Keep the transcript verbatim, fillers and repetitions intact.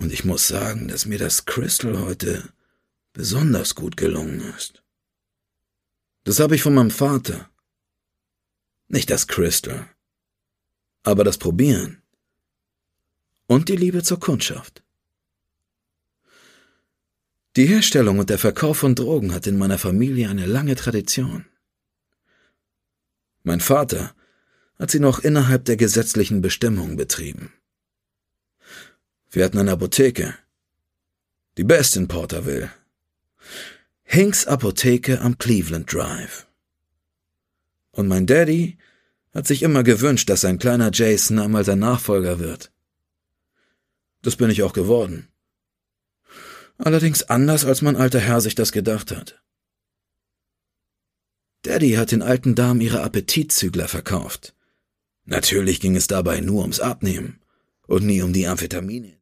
Und ich muss sagen, dass mir das Crystal heute besonders gut gelungen ist. Das habe ich von meinem Vater. Nicht das Crystal, aber das Probieren und die Liebe zur Kundschaft. Die Herstellung und der Verkauf von Drogen hat in meiner Familie eine lange Tradition. Mein Vater hat sie noch innerhalb der gesetzlichen Bestimmungen betrieben. Wir hatten eine Apotheke, die beste in Porterville. Hinks Apotheke am Cleveland Drive. Und mein Daddy hat sich immer gewünscht, dass sein kleiner Jason einmal sein Nachfolger wird. Das bin ich auch geworden. Allerdings anders, als mein alter Herr sich das gedacht hat. Daddy hat den alten Damen ihre Appetitzügler verkauft. Natürlich ging es dabei nur ums Abnehmen und nie um die Amphetamine.